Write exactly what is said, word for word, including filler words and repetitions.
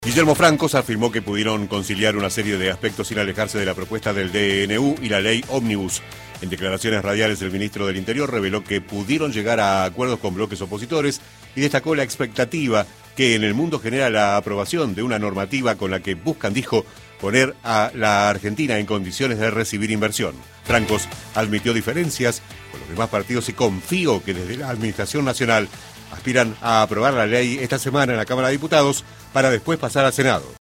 Guillermo Francos afirmó que pudieron conciliar una serie de aspectos sin alejarse de la propuesta del D N U y la ley Ómnibus. En declaraciones radiales, el ministro del Interior reveló que pudieron llegar a acuerdos con bloques opositores y destacó la expectativa que en el mundo genera la aprobación de una normativa con la que buscan, dijo, poner a la Argentina en condiciones de recibir inversión. Francos admitió diferencias con los demás partidos y confió que desde la Administración Nacional aspiran a aprobar la ley esta semana en la Cámara de Diputados para después pasar al Senado.